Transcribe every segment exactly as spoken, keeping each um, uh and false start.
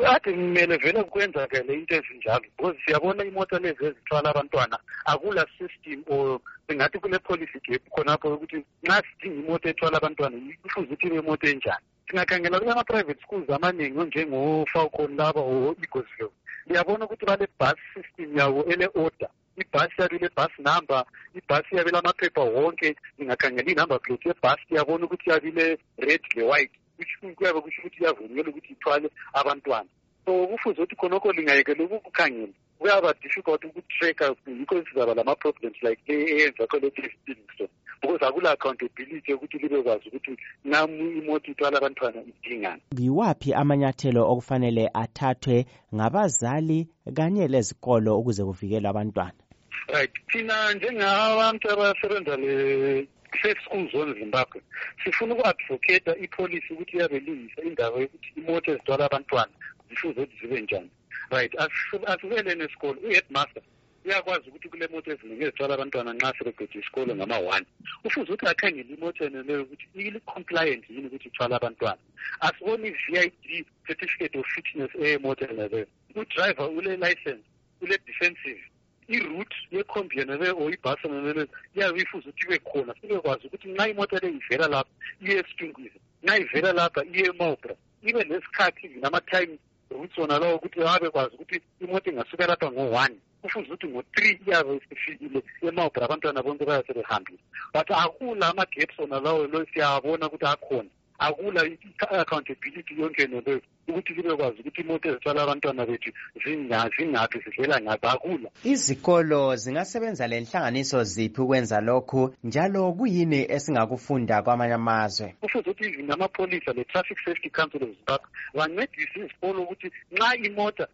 ade kumele vele kwenzakele into ezinjalo because siyabona imoto lezi ezithwala abantwana akula system or singathi kule policy gap khonapho ukuthi nxa sidinga imoto ethwala abantwana kufuze ukuthi ibe imoto enjani. Singakhangela kula ma-private schools amaningi onjengo-Falcon laba or Eaglesville liyabona ukuthi bale bus system yawo ele-order ibhasi yabe le-bus number ibhasi yabe lamaphepha wonke ningakhangela i-number plate yebhasi iyabona ukuthi yabe le-red le-white kuyabe kusho ukuthi iyavunyelwa ukuthi ithwale abantwana. So kufuze ukuthi khonokho lingayekela ukukhangela kuyaba difficult ukutracker yikho sizaba lama-problems like eyenza collective so because akula accountability ukuthi libe kwazi ukuthi nami imoto ithwala abantwana idingani. Yiwaphi amanyathelo okufanele athathwe ngabazali kanye lezikolo ukuze kuvikelwe abantwana? Right, thina njengabantu abasebenza le safe school zone Zimbabwe sifuna uku-advocate ipolicy ukuthi iyabelungisa indaba yokuthi imoto ezithwala abantwana zifuze ukuthi zibe njani. Right, asivele nesikolo u-headmaster uyakwazi ukuthi kule moto eziningi ezithwala abantwana nxa sebeqede isikolo ngama-one ufuze ukuthi akhangele imoto eneleyo ukuthi ili-compliant yini ukuthi ithwala abantwana. Asiboni i-V I D certificate of fitness eyemoto eneleyo, udriver ule-license ule-defensive i-route yekhombi yeneleyo or ibhasi eneleyo iyabe ifuze ukuthi ibe khona sibekwazi ukuthi nxa imoto le ivela lapha iye esitungwini nxa ivela lapha iye emobra ibe nesikhathi nama-time routes wona lawo ukuthi abekwazi ukuthi imoto ingasuka lapha ngo-one kufuze ukuthi ngo-three iyabe isifikile emobra abantwana bonke bayasebehambile. But akula ama-gaps wona lawo lo siyabona ukuthi akhona akula i-accountability yonke neleyo ukuthi libekwazi ukuthi imoto ezithwala abantwana bethu zingaphi zivela ngaphi akula. Izikolo zingasebenza le nhlanganiso ziphi ukwenza lokhu njalo kuyini esingakufunda kwamanye amazwe? Kufuze ukuthi even amapholisa le-Traffic Safety Council of Zimbabwe bancedise izikolo ukuthi nxa imota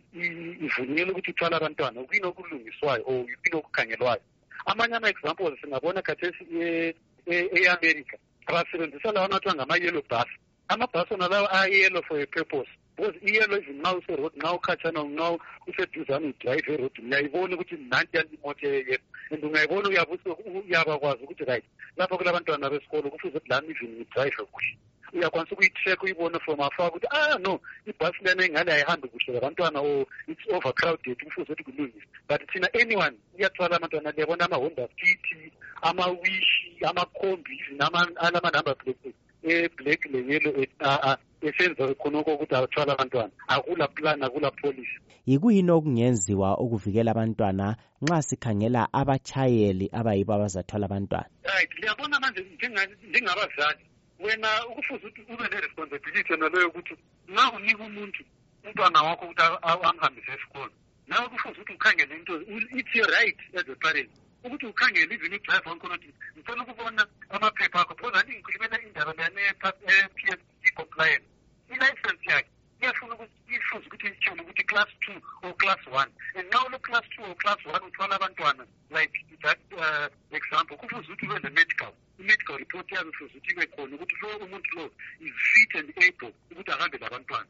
ivunyelwe ukuthi ithwala abantwana kuyini okulungiswayo or yini okukhangelwayo. Amanye ama-examples singabona khathesi e-America basebenzisa lawo anathiwa ngama-yellow bus. Amabhasi wona lawo a-yellow for a purpose because i-yellow even nxa userod nxa ukhatshana nxa useduzane udrayive erodi uyayibona ukuthi nanti yali imoto eyeyelo and ungayibona uyabakwazi ukuthi right lapho kulabantwana besikolo kufuze ukuthi lami even ngidrayive kuhle. Uyakwanisa ukuyi-track uyibone from afar ukuthi ah no ibhasi lena ingane ayihambi kuhle labantwana or it's overcrowded kufuze ukuthi kulungise. But thina anyone iyathwala abantwana liyabona ama-Honda City ama-Wish ama-Kombi alama-number plate e-black le-yellow esenza khonokho ukuthi athwala abantwana akula plan akula policy. Yikuyini okungenziwa ukuvikela abantwana nxa sikhangela abatshayeli abayibo abazathwala abantwana? Right, liyabona manje njengabazali wena ukufuze ukuthi ube ne-responsibility naleyo ukuthi nxa unika umuntu umntwana wakho ukuthi amhambise esikolo nawe kufuze ukuthi ukhangele into it's your right as a parent ukuthi ukhangele even idrive wankhona ukuthi ngifuna ukubona amaphepha akho because anti ngikhulumela indaba ne-P M C compliance i-license yakhe iyafuna ukuthi ifuze ukuthi itshele ukuthi class two or class one and now lo class two or class one uthwala abantwana like that uh, example kufuze ukuthi ube ne-medical i-medical report yabe kufuze ukuthi ibe khona ukuthi lo umuntu lo is fit and able ukuthi ahambe labantwana.